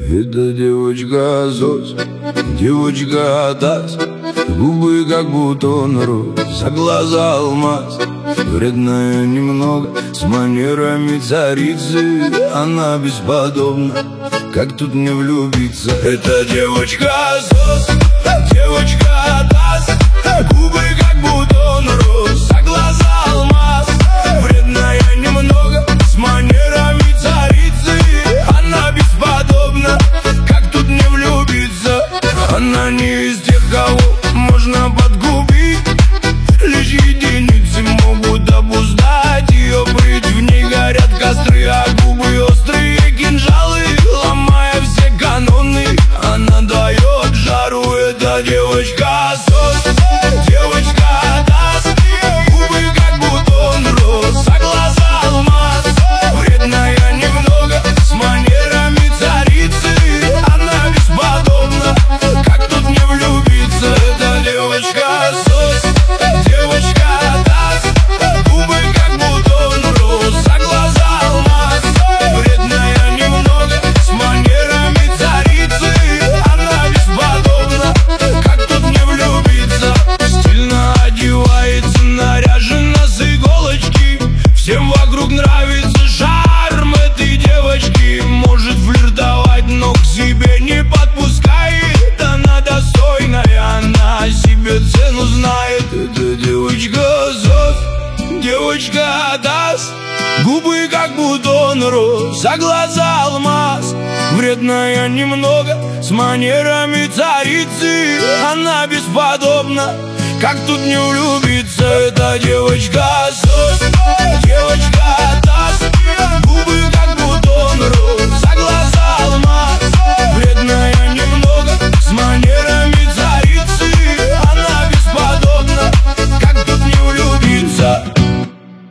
Это девочка Зос, девочка Атас. Губы как бутон роз, а глаза алмаз. Вредная немного, с манерами царицы. Она бесподобна, как тут не влюбиться. Это девочка Зос, девочка Атас. Губы как бутон роз, а глаза алмаз. Вредная немного, с манерами царицы. Она бесподобна, как тут не влюбиться. Она не из тех, кого можно подгубить. Лишь единицы могут обуздать ее прыть. В ней горят костры, а губы острые кинжалы. Ломая все каноны, она дает жару. Это девочка Зос, девочка Атас. Губы как бутон роз, а глаза алмаз. Вредная немного, с манерами царицы. Она бесподобна, как тут не влюбиться. Это девочка Зос, девочка Атас. Губы как бутон роз, а глаза алмаз. Вредная немного, с манерами царицы. Она бесподобна, как тут не влюбиться. Стильно одевается, наряжена с иголочки. Всем вокруг нравится шарм этой девочки. Может флиртовать, но к себе не подпускает. Она достойная, она себе цену знает. Это девочка Зос, девочка Атас. Губы как бутон роз, а глаза алмаз. Вредная немного, с манерами царицы. Она бесподобна, как тут не влюбиться. Это девочка Зос, девочка Атас.